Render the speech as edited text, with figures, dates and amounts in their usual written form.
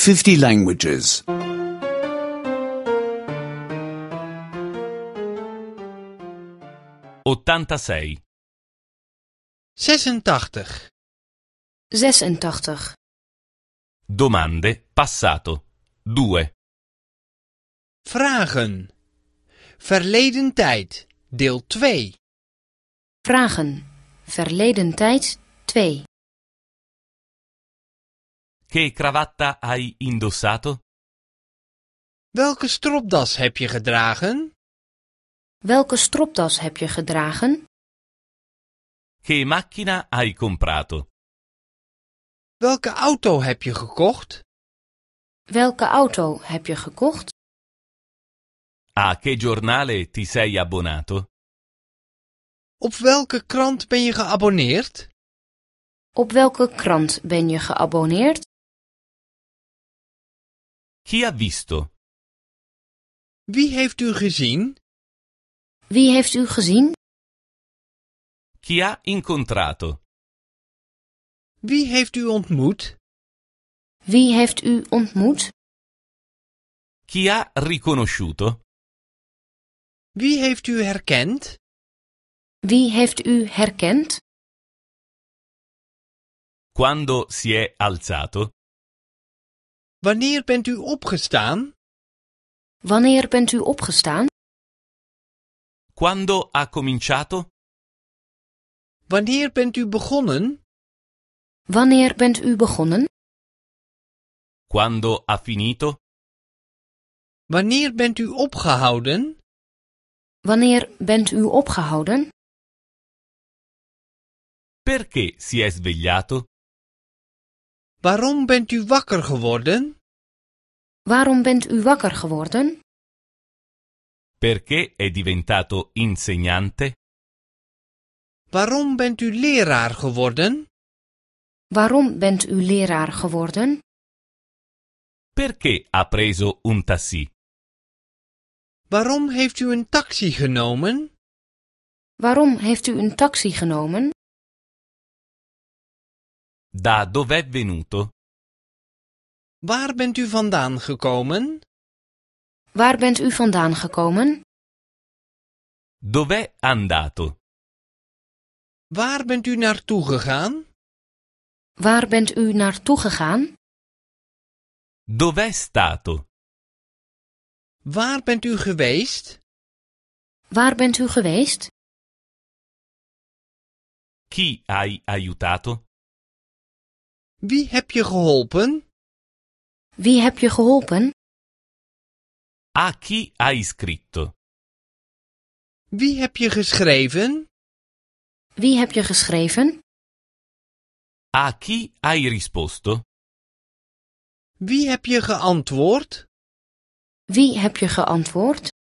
50 languages. 86. 86. 86. Domande passato. 2. Vragen. Verleden tijd. Deel 2. Vragen. Verleden tijd 2. Che cravatta hai indossato? Welke stropdas heb je gedragen? Welke stropdas heb je gedragen? Che macchina hai comprato? Welke auto heb je gekocht? Welke auto heb je gekocht? A che giornale ti sei abbonato? Op welke krant ben je geabonneerd? Op welke krant ben je geabonneerd? Chi ha visto? Wie heeft u gezien? Wie heeft u gezien? Chi ha incontrato? Wie heeft u ontmoet? Wie heeft u ontmoet? Chi ha riconosciuto? Wie heeft u herkend? Wie heeft u herkend? Quando si è alzato? Wanneer bent u opgestaan? Wanneer bent u opgestaan? Quando ha cominciato? Wanneer bent u begonnen? Wanneer bent u begonnen? Quando ha finito? Wanneer bent u opgehouden? Wanneer bent u opgehouden? Perché si è svegliato? Waarom bent u wakker geworden? Waarom bent u wakker geworden? Perché è diventato insegnante? Waarom bent u leraar geworden? Waarom bent u leraar geworden? Perché ha preso un taxi? Waarom heeft u een taxi genomen? Waarom heeft u een taxi genomen? Da dov'è venuto? Waar bent u vandaan gekomen? Waar bent u vandaan gekomen? Dov'è andato? Waar bent u naartoe gegaan? Waar bent u naartoe gegaan? Dov'è stato? Waar bent u geweest? Waar bent u geweest? Chi hai aiutato? Wie heb je geholpen? Wie heb je geholpen? A chi hai scritto? Wie heb je geschreven? Wie heb je geschreven? A chi hai risposto? Wie heb je geantwoord? Wie heb je geantwoord?